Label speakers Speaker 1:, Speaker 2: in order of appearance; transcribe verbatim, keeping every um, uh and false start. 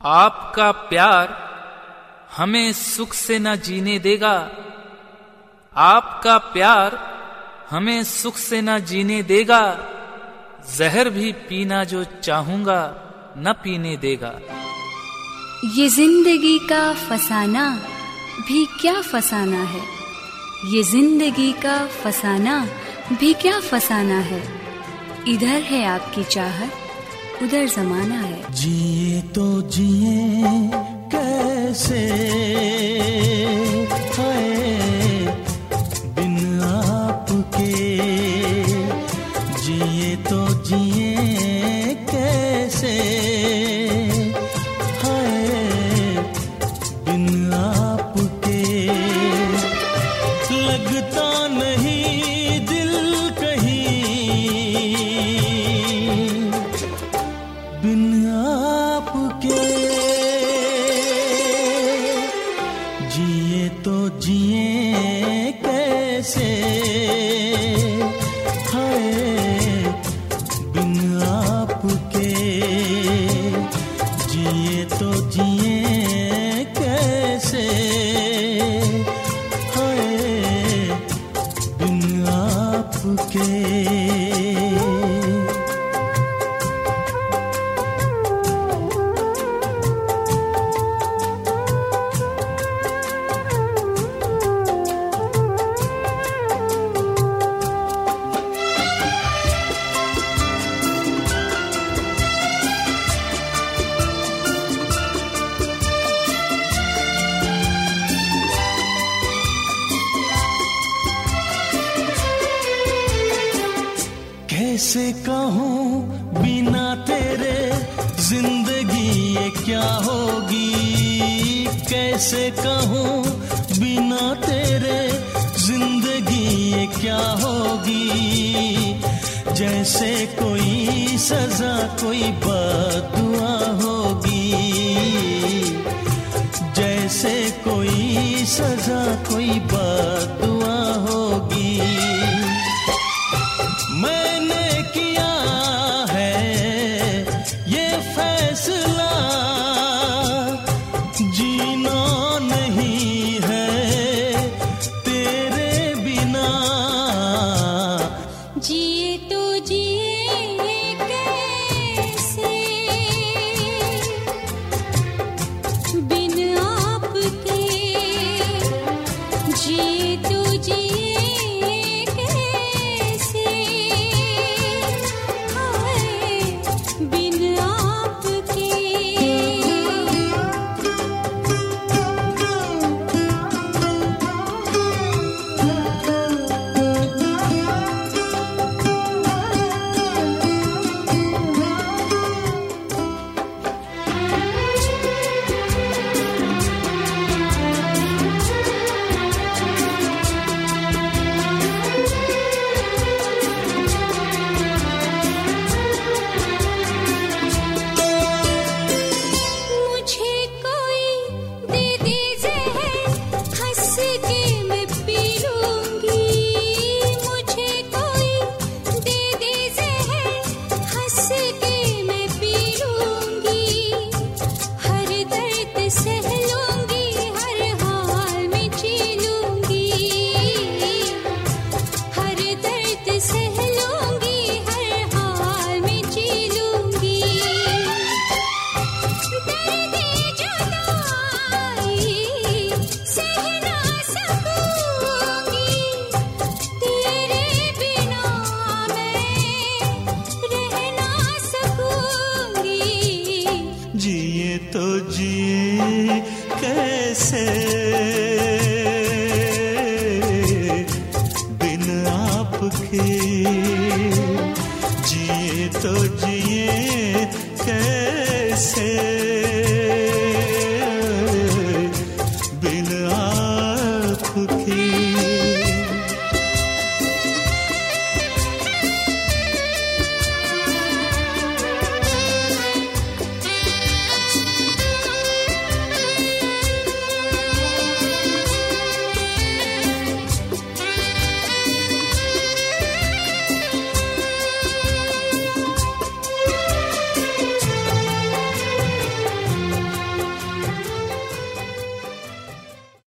Speaker 1: आपका प्यार हमें सुख से न जीने देगा। आपका प्यार हमें सुख से न जीने देगा। जहर भी पीना जो चाहूंगा न पीने देगा।
Speaker 2: ये जिंदगी का फसाना भी क्या फसाना है, ये जिंदगी का फसाना भी क्या फसाना है। इधर है आपकी चाहत, उधर जमाना है।
Speaker 3: जिए तो जिए कैसे हाय बिन आपके, जिए तो जिए कैसे हाय बिन आपके। लगता नहीं दिल कहीं बिन आपके। जिए तो जिए कैसे हाय बिन आपके। जिए तो जिए कैसे हाय बिन आपके। कैसे कहूँ बिना तेरे जिंदगी ये क्या होगी। कैसे कहूँ बिना तेरे जिंदगी ये क्या होगी। जैसे कोई सजा कोई बददुआ होगी। जैसे कोई सजा कोई बददुआ होगी। मैंने किया है ये फैसला, जीना नहीं है तेरे बिना।
Speaker 2: जिए तो जिए कैसे बिन आपके। जिए तो जिए
Speaker 3: तो जिए कैसे बिन आपके। जिए तो जिए कैसे